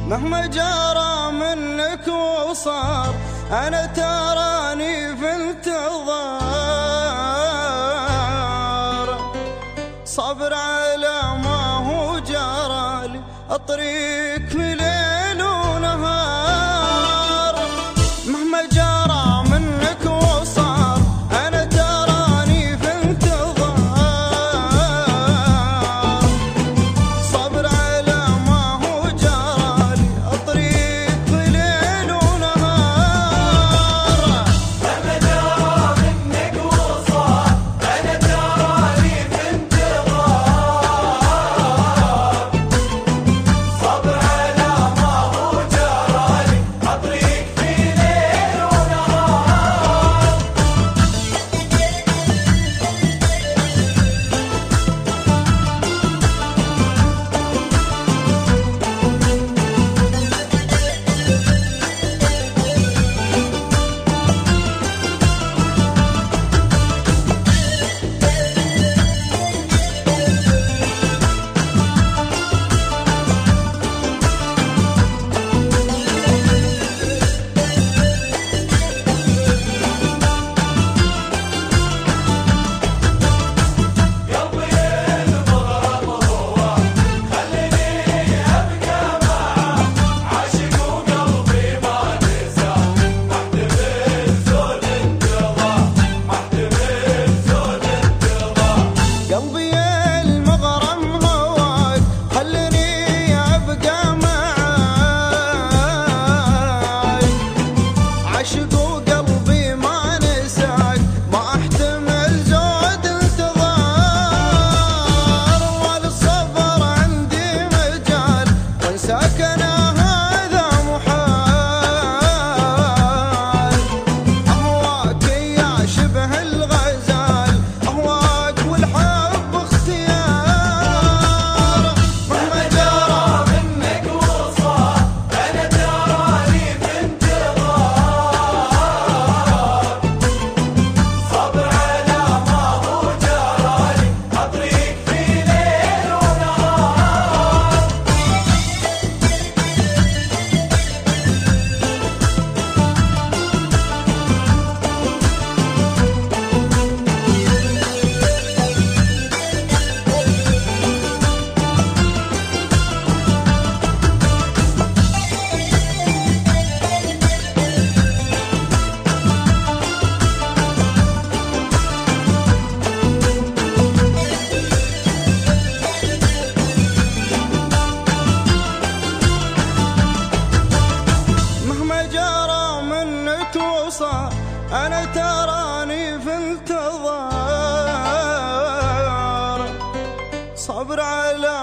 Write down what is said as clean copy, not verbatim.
مهما جرى منك وصار أنا تراني في انتظار، صبر على ما هو جرالي الطريق في ليل ونهار. مهما جرى منك وصار أنا تراني في انتظار، صبر على ما هو جرالي الطريق في ليل ونهار. مهما جرى منك وصار أنا تراني في انتظار، صبر على ما هو جرالي الطريق في ليل ونهار. قلبي المغرم هواك خلني أبقى معاك، عشق وقلبي ما نساك ما أحتمل زود انتظار، وللصبر عندي مجال وانساك أنا هذا محال. أهواك يا شبه الغزال أهواك والحب اختيار. مهما جرى منك وصار أنا تراني في انتظار، صبر على ما هو جرالي الطريق في ليل ونهار. مهما جرى منك وصار أنا تراني في انتظار، صبر على